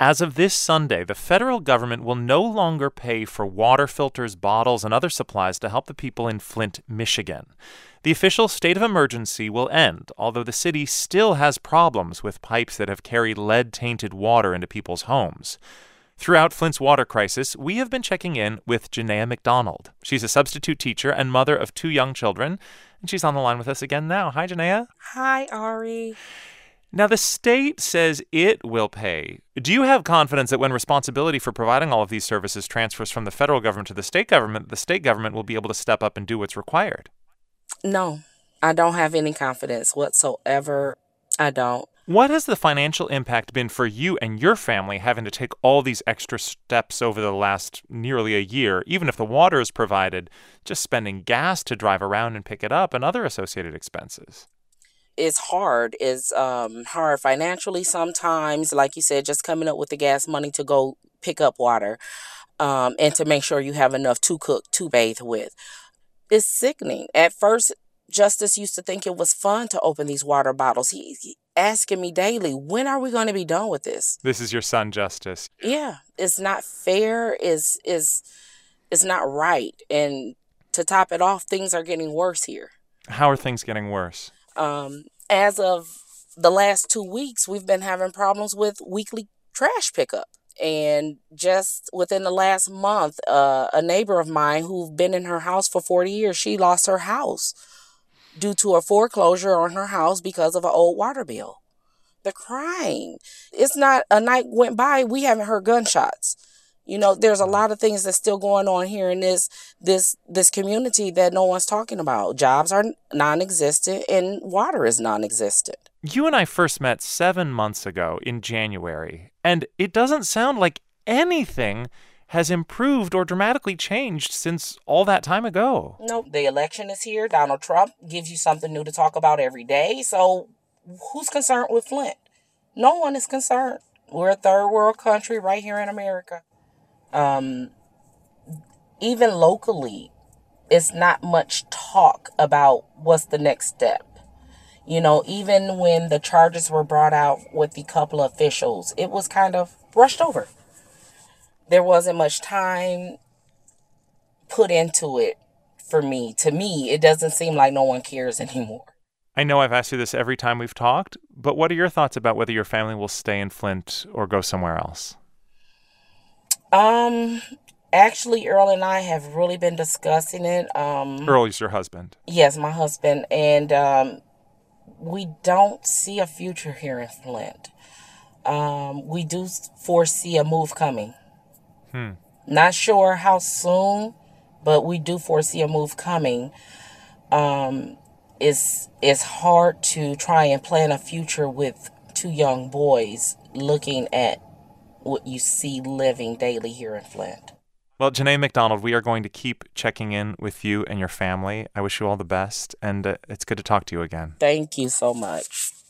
As of this Sunday, the federal government will no longer pay for water filters, bottles, and other supplies to help the people in Flint, Michigan. The official state of emergency will end, although the city still has problems with pipes that have carried lead-tainted water into people's homes. Throughout Flint's water crisis, we have been checking in with Janaea McDonald. She's a substitute teacher and mother of 2 young children, and she's on the line with us again now. Hi, Janaea. Hi, Ari. Now, the state says it will pay. Do you have confidence that when responsibility for providing all of these services transfers from the federal government to the state government will be able to step up and do what's required? No, I don't have any confidence whatsoever. I don't. What has the financial impact been for you and your family having to take all these extra steps over the last nearly a year, even if the water is provided, just spending gas to drive around and pick it up and other associated expenses? It's hard. It's hard financially sometimes, like you said, just coming up with the gas money to go pick up water and to make sure you have enough to cook, to bathe with. It's sickening. At first, Justice used to think it was fun to open these water bottles. He asking me daily, when are we going to be done with this? This is your son, Justice. Yeah, it's not fair. It's not right. And to top it off, things are getting worse here. How are things getting worse? As of the last 2 weeks, we've been having problems with weekly trash pickup. And just within the last month, a neighbor of mine who's been in her house for 40 years, she lost her house due to a foreclosure on her house because of an old water bill. The crime. It's not a night went by, we haven't heard gunshots. You know, there's a lot of things that's still going on here in this community that no one's talking about. Jobs are non-existent and water is non-existent. You and I first met 7 months ago in January, and it doesn't sound like anything has improved or dramatically changed since all that time ago. No, the election is here. Donald Trump gives you something new to talk about every day. So who's concerned with Flint? No one is concerned. We're a third world country right here in America. Even locally, it's not much talk about what's the next step. You know, even when the charges were brought out with the couple of officials, it was kind of brushed over. There wasn't much time put into it for me. To me, it doesn't seem like no one cares anymore. I know I've asked you this every time we've talked, but what are your thoughts about whether your family will stay in Flint or go somewhere else? Actually, Earl and I have really been discussing it. Earl is your husband? Yes, my husband. And we don't see a future here in Flint. We do foresee a move coming. Not sure how soon, but we do foresee a move coming. It's hard to try and plan a future with 2 young boys looking at what you see living daily here in Flint. Well, Janaea McDonald, we are going to keep checking in with you and your family. I wish you all the best, and it's good to talk to you again. Thank you so much.